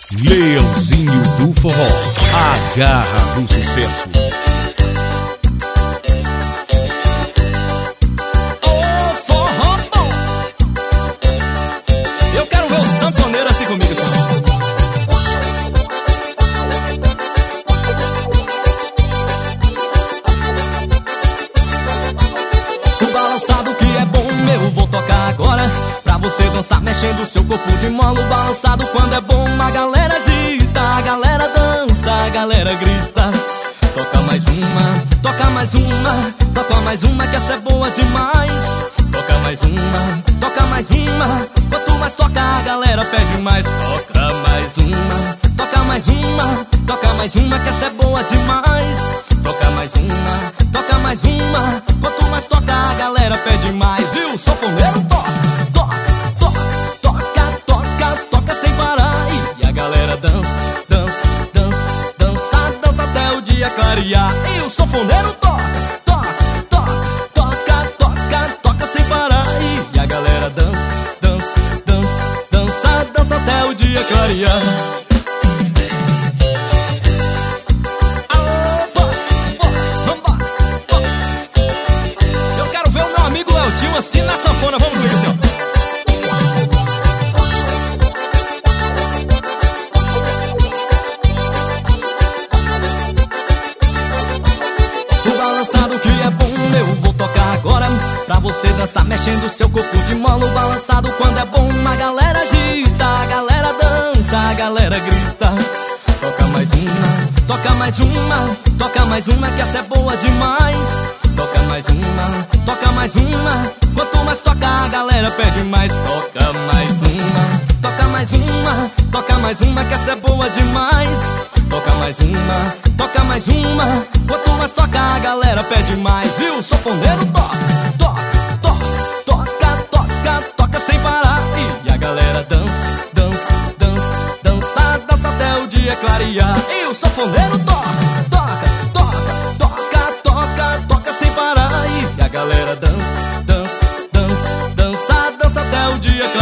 Leãozinho do Forró, a garra do sucesso. Ô forró bom, eu quero ver o sanfoneiro assim comigo, senhor. O balançado que é bom, eu vou tocar agora, pra você dançar mexendo seu corpo de mola. O balançado quando é bom, a galera agita, a galera dança, a galera grita. Toca mais uma, toca mais uma, toca mais uma que essa é boa demais. Toca mais uma, toca mais uma, quanto mais toca a galera pede mais. Toca mais uma, toca mais uma, toca mais uma que essa é boa demais. Toca mais uma, toca mais uma, quanto mais toca a galera pede mais. E o sanfoneiro toca, toca, toca, toca, toca, toca sem parar. E a galera dança, dança, dança, dança, dança até o dia clarear. E o sanfoneiro toca, toca, toca, toca, toca, toca sem parar. E a galera dança, dança, dança, dança, dança até o dia clarear. Assim na sanfona, vamos comigo, senhor. O balançado que é bom, eu vou tocar agora, pra você dançar mexendo seu corpo de mola. O balançado quando é bom, a galera agita, a galera dança, a galera grita. Toca mais uma, toca mais uma, toca mais uma que essa é boa demais. Toca mais uma, toca mais uma, quanto mais toca a galera pede mais. Toca mais uma, toca mais uma, toca mais uma que essa é boa demais. Toca mais uma, toca mais uma, quanto mais toca a galera pede mais. E o sanfoneiro toca, toca, toca, toca, toca, toca sem parar. E a galera dança, dança, dança, dança, dança até o dia clarear. E o sanfoneiro toca, toca, toca, toca, toca, toca sem parar. E a galera dança, dança, dança, dança, dança até o dia clarear.